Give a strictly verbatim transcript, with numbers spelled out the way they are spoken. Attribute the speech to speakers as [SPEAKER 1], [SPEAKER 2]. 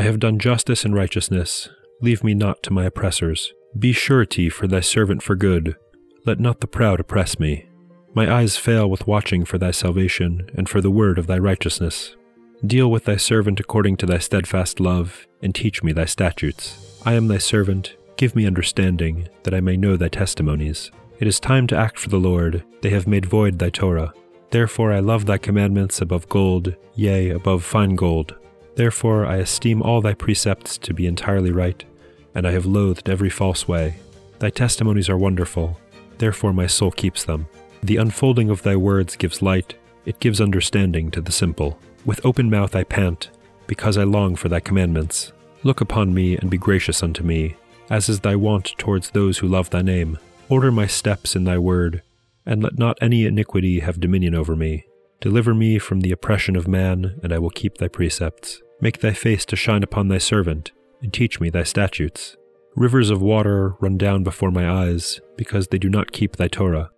[SPEAKER 1] I have done justice and righteousness. Leave me not to my oppressors. Be surety for thy servant for good. Let not the proud oppress me. My eyes fail with watching for thy salvation, and for the word of thy righteousness. Deal with thy servant according to thy steadfast love, and teach me thy statutes. I am thy servant. Give me understanding, that I may know thy testimonies. It is time to act for the Lord. They have made void thy Torah. Therefore I love thy commandments above gold, yea, above fine gold. Therefore I esteem all thy precepts to be entirely right, and I have loathed every false way. Thy testimonies are wonderful, therefore my soul keeps them. The unfolding of thy words gives light, it gives understanding to the simple. With open mouth I pant, because I long for thy commandments. Look upon me and be gracious unto me, as is thy wont towards those who love thy name. Order my steps in thy word, and let not any iniquity have dominion over me. Deliver me from the oppression of man, and I will keep thy precepts. Make thy face to shine upon thy servant, and teach me thy statutes. Rivers of water run down before my eyes, because they do not keep thy Torah.